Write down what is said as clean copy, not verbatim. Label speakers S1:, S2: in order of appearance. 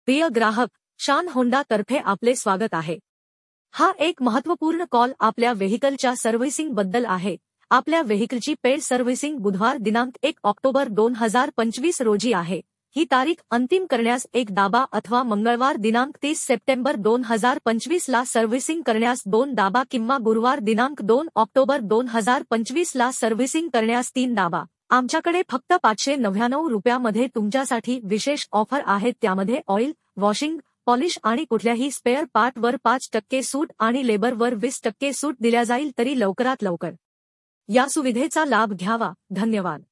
S1: प्रिय ग्राहक, शान होंडा तर्फे आपले स्वागत आहे। हा एक महत्त्वपूर्ण कॉल आपल्या व्हेइकलच्या सर्व्हिसिंग बद्दल आहे। आपल्या व्हेइकलची पेड सर्व्हिसिंग बुधवार दिनांक 1 ऑक्टोबर 2025 रोजी आहे। ही तारीख अंतिम करण्यास एक दाबा अथवा मंगळवार दिनांक 30 सप्टेंबर 2025 ला सर्व्हिसिंग करण्यास 2 दाबा किंवा गुरुवार दिनांक 2 ऑक्टोबर 2025 ला सर्व्हिसिंग करण्यास 3 दाबा। आमच्याकडे फक्त 599 रुपयामध्ये तुमच्यासाठी विशेष ऑफर आहेत, त्यामध्ये ऑइल, वॉशिंग, पॉलिश आणि कुठल्याही स्पेअर पार्टवर 5% सूट आणि लेबरवर 20% सूट दिल्या जाईल। तरी लवकरात लवकर या सुविधेचा लाभ घ्यावा। धन्यवाद।